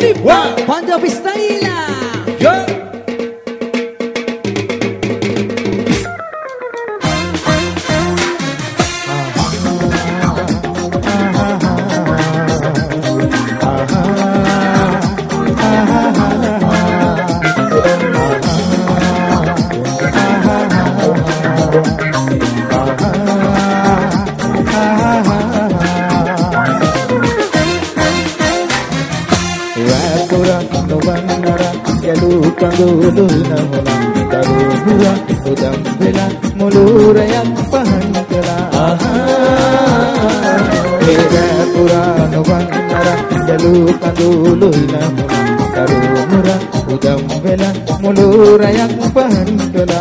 Punjabi style. Kandulu namulan tarubura udam bela mulurayak pahankala Hera puranu bandara jalu kandulu namulan tarubura udam bela mulurayak pahankala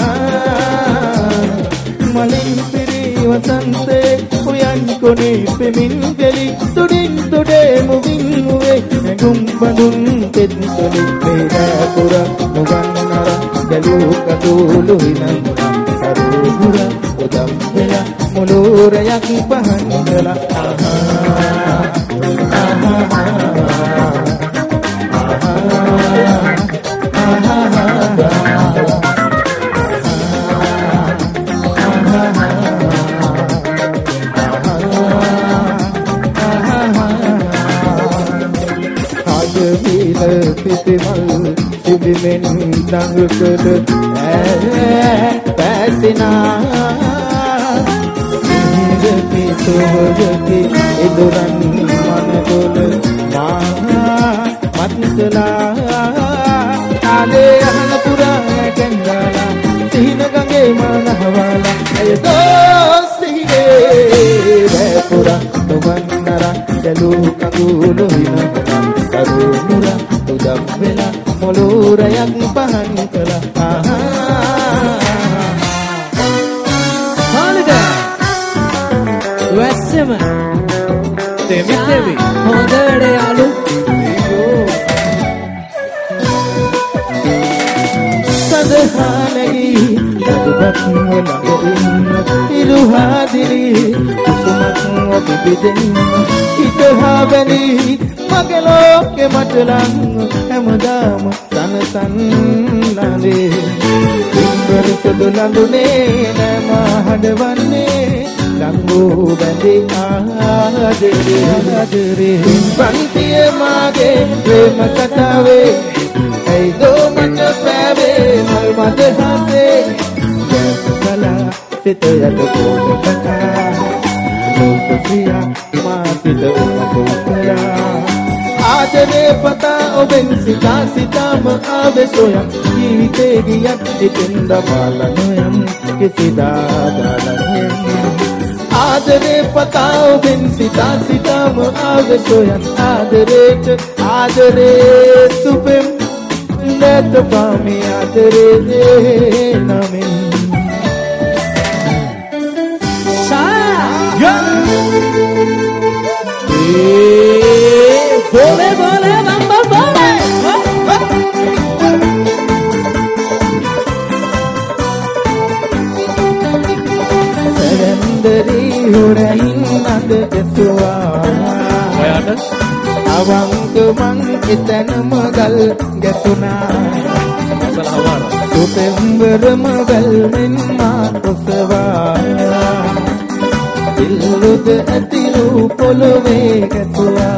Malin piri wasante uyan koni pemin geli tudin tude moving away gumbadun tentoli Hera puranu bandara jalu kandulu namulan tarubura udam bela mulurayak pahankala Pitimal sibimen dangkele pasina Hidaki sohaki iduran manadul matla Ale ahnapura kendala sin gange manahwala ay dostiye pura tumanara jalu kangulu hina karumura udam bela mulurayak pahankala Holiday Western Temi Hondade alu Sadhanagi Ladubat walain Iluhadili Kusumat wabibidin Itahabani Mageloke matalang Hamadam Sanatan lale Timber sedulandune Nama hadavane Langgu bandi adere Bantiye mage Prema katave Ay do mata pave Mal mata hase Jasala Sita yato kota kata Loka siya Mati do makukala Adere pata oben sita sita maave soyam Jeevite giyat itinda malanoyam Kisida dalanoyam Adere pata oben sita sita maave soyam Adere supem Let pami adere namin Sa Bole bole bamba bole Sarandari hurain nand keswa Awang mang itan magal gasuna September magal min ma kuswa Illud atilu polove gaswa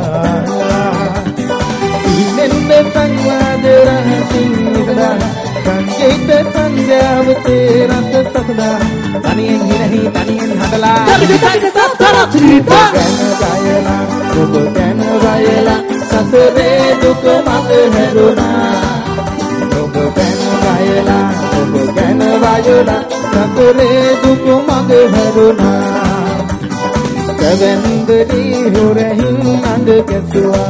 Inende sangwadra singda Sanjita sanjavte rat sakda Taniyen hirahi taniyen hadala Tara tripa Ganagayala Kubo ganagayala Sasure duk mag heruna Kubo ganagayala Kubo ganagayala Sasure duk mag heruna Kavendri hurahin and keswa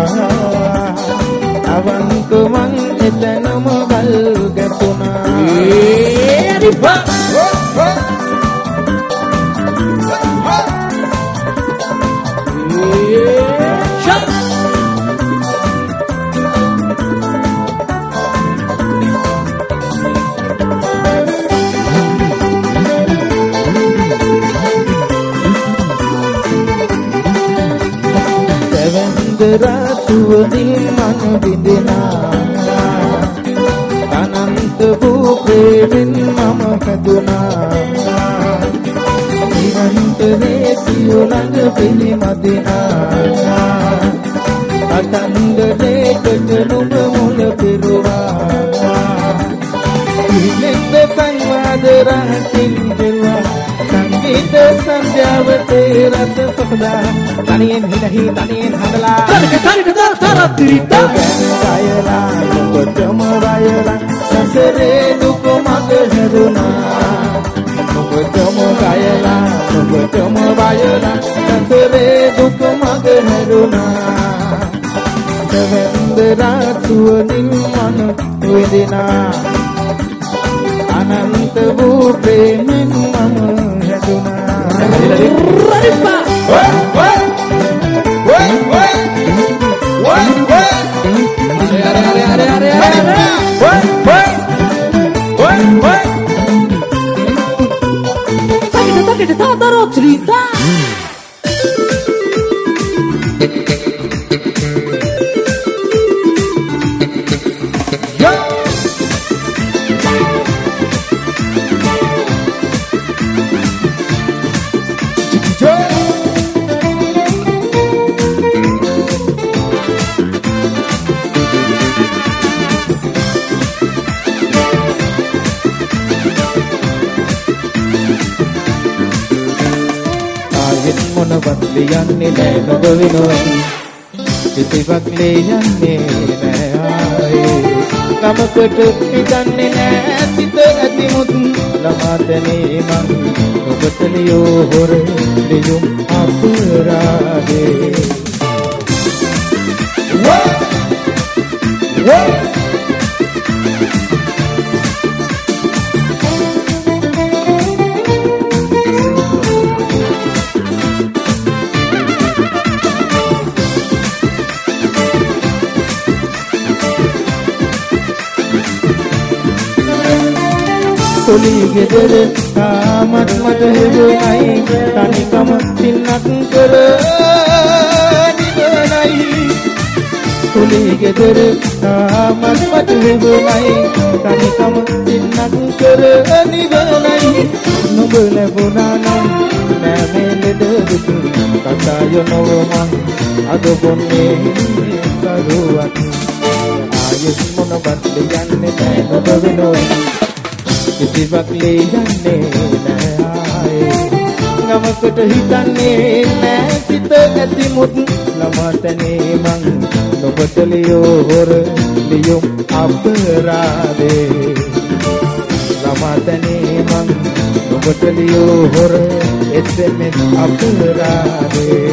Avank man etanam gal gasuna Ripa රාතුවනින් මන විඳිනා අනන්ත වූ ප්‍රේමෙන් මම හැදුනා නිරන්තරේ සියු ළඟ පිළිමදිනා අතන්ද දෙකට නුඹ මුල පිරුවා ඉලෙන්ද සංවාද රහසින් දෙවා සංගීත සංධ්‍යාවතේ රස සපදා තනියෙන් හිනහි තනියෙන් හදලා තරතරතරතරතිරිතා වයලා නුඹටම වයලා සසරේ දුක මග හැරුණා නුඹටම වයලා නුඹටම වයලා සසරේ දුක මග හැරුණා දෙවෙන්ද රාතුවනින් මන විඳිනා අනන්ත වූ ප්‍රේමෙන් මම හැදුනා රරිපා යන්නේ නෑ නුඹ වෙනුවෙන් කිසිවක් යන්නේ නෑ ආයේ ගමකට හිතන්නේ නෑ සිත ඇතිමුත් ළමාතනේ මං ඔබට ලියෝ හොර ලියුම් අපරාදේ Tuli ගෙදර තාමත් මට හෙවණයි තනිකම සින්නක් කර නිවනයි Tuli ගෙදර තාමත් මට හෙවණයි තනිකම සින්නක් කර නිවනයි නුඹ ලැබුණා නම් නෑ මේ ලෙඩ දුක කතාය නොව මං අද බොන්නේ සරුවක් ආයෙත් මොනවත් යන්නේ නෑ නුඹ වෙනුවෙන් කිසිවක් යන්නේ නෑ ආයේ ගමකට හිතන්නේ නෑ සිත ඇතිමුත් ළමතනේ මං ඔබට ලියෝ හොර ලියුම් අපරාදේ ළමතනේ මං ඔබට ලියෝ හොර SMS අපරාදේ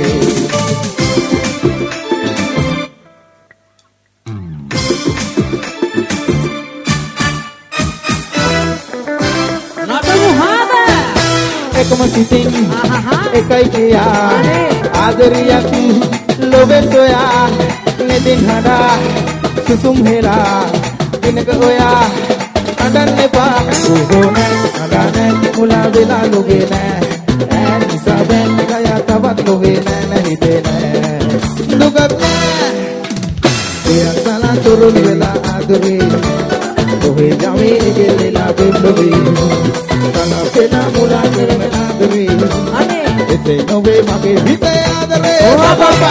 එකම සිතින් එකයි කියා ආදරියක් ලොවේ සොයා නෙදින් හඬා සුසුම් හෙලා දිනක ඔයා අඬන්න එපා ඕහෝ නෑ අඬන්නේ මුලා වෙලා ලොවේ නෑ ඈ නිසා දැන් කය තවත් ලොවේ නෑ නැහිතේ නෑ දුකක් නෑ එයා සලා තුරුල් වෙලා ආදරේ ඔහේ ජමේ ඉගෙලලා බෙල්ලොවේ Pena mula kerana adri, ese no ve mage hite adre. Oh papa.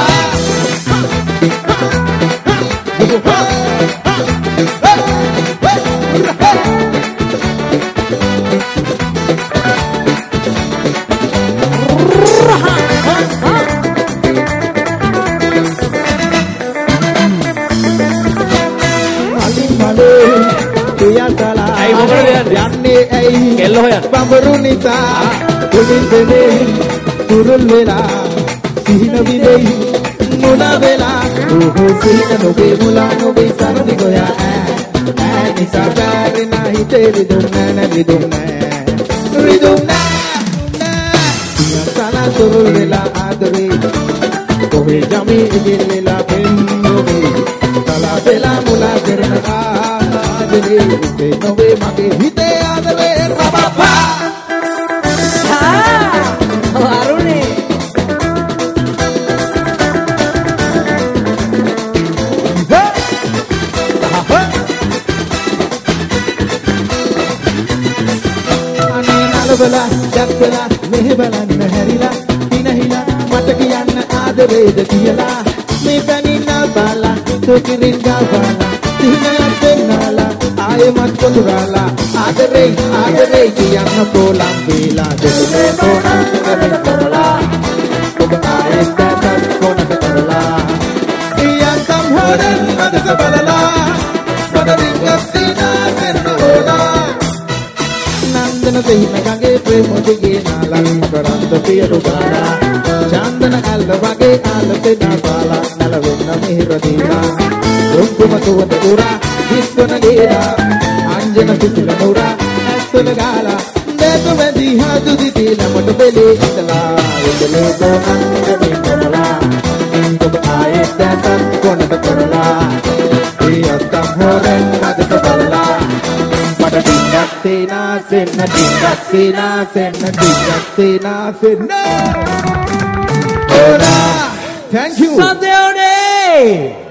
කෙල්ල හොයන්න බඹරු නිසා උඩින් දෙනේ තුරුල් වෙලා සිහින විදෙයි මොන වෙලා ඕහෝ සිහින නොවේ මුලා නොවේ සරදි ගෝයා ඈ නිසා බැරි නැහැ හිතේ රිදුම් නෑ රිදුම් නෑ සියසලා තුරුල් වෙලා ආදරේ කොහේ ජමී ඉදිරිලා පෙන්නෝවේ තලා වෙලා මුලා කරන ආදරේ හිතේ නොවේ මගේ හිතේ ආදරේ නොබලා දැක්කලා මෙහෙ බලන්න හැරිලා දිනහිලා මට කියන්න ආදරේද කියලා මේ පැනිනා බාලා සුකිරින් ගාවාලා සිහිනයක් දෙන්නාලා ආයෙමත් කොඳුරාලා ආදරේ ආදරේ කියන්න පොලම් වේලා දෙලේ කොනක් කරලා ඔබ ආයෙත් දැක්ක කොනක් කරලා යන්තම් හොරන් මදස බලලා පදරින්ග සීනා සෙන්නෝලා නන්දන දෙහිම ගගේ ප්‍රේමෝදිගේ නාලන් කරන්ද පියරුගාලා චන්දන අල්ල වගේ ආලතේ නාපාලා නලවෙන්න මිහිර දීලා රුක්කුම තුවද උරා විස්වන ගේලා අංජන පිටිල නුරා ඇස්වල ගාලා දෙක වැදි හදු දිතිලා මට බෙලේ ඉතලා ඉතලේ ගෝනන්දමින් කරලා ඔබ ආයෙත් දැසත් කොනට කරලා යත්තම් හොරෙන් මදස බලලා මට ටිකක් සේනා සෙන්න ටිකක් සේනා සෙන්න ටිකක් සේනා සෙන්න හොරා thank you Sunday